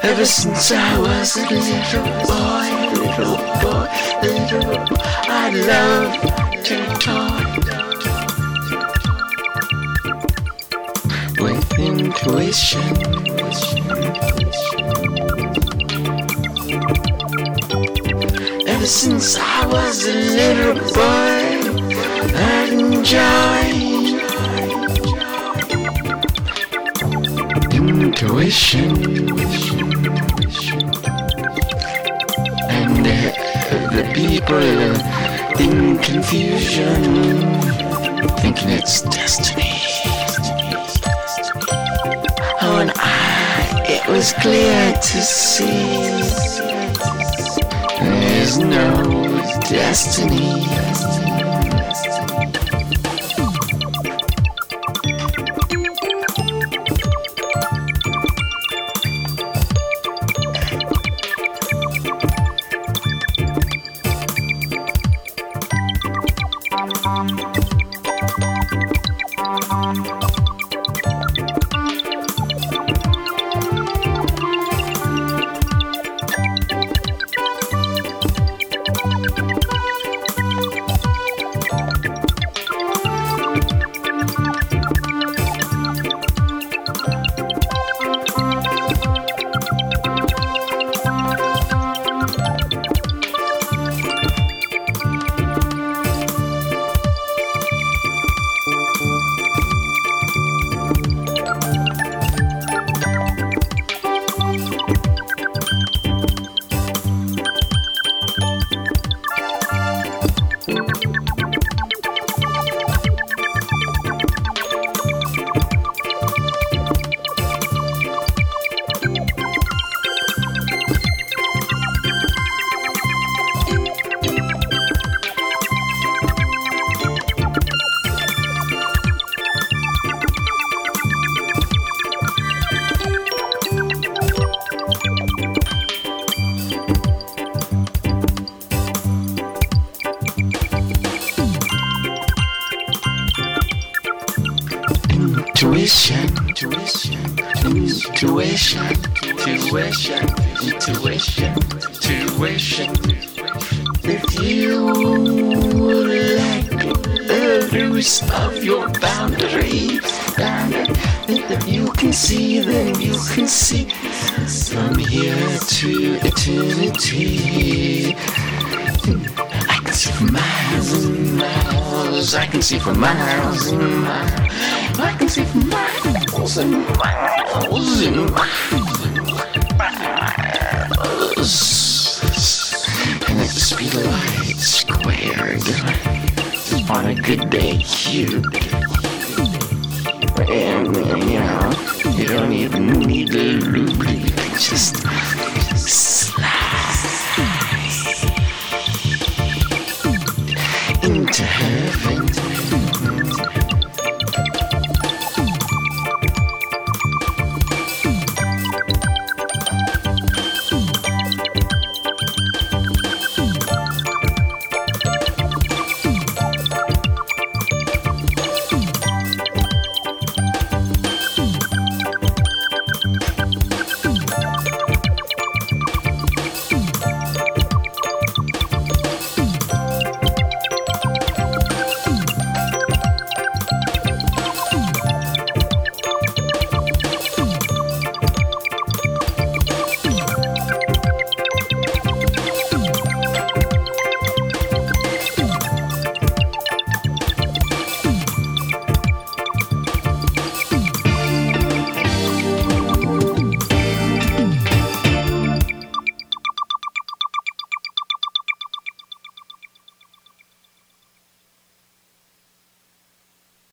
Ever since I was a little boy, I love to toy with intuition. Ever since I was a little boy, I'd enjoy intuition. And the people in confusion, thinking it's destiny. Oh, and it was clear to see there's no destiny. Tuition. If you would let loose of your boundary, if you can see, then you can see from here to eternity. I can see for miles and miles. I can see for miles and miles. I can see for miles and miles and miles. And at the speed of light squared on a good day cubed. And you know, you don't even need a lube, just